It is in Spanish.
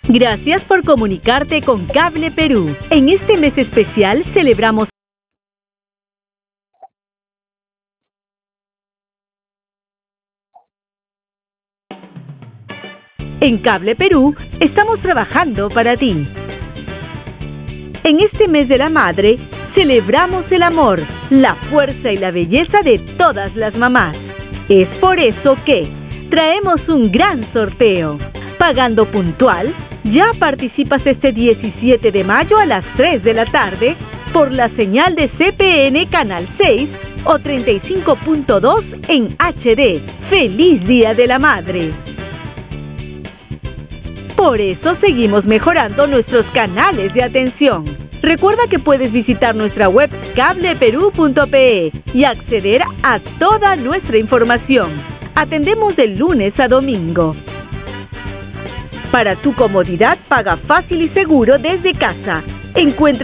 Gracias por comunicarte con Cable Perú. En este mes especial celebramos En Cable Perú estamos trabajando para ti. En este mes de la madre, celebramos el amor, la fuerza y la belleza de todas las mamás. Es por eso que traemos un gran sorteo. Pagando puntual, ya participas este 17 de mayo a las 3 de la tarde por la señal de CPN Canal 6 o 35.2 en HD. ¡Feliz Día de la Madre! Por eso seguimos mejorando nuestros canales de atención. Recuerda que puedes visitar nuestra web cableperú.pe y acceder a toda nuestra información. Atendemos de lunes a domingo. Para tu comodidad, paga fácil y seguro desde casa. Encuentra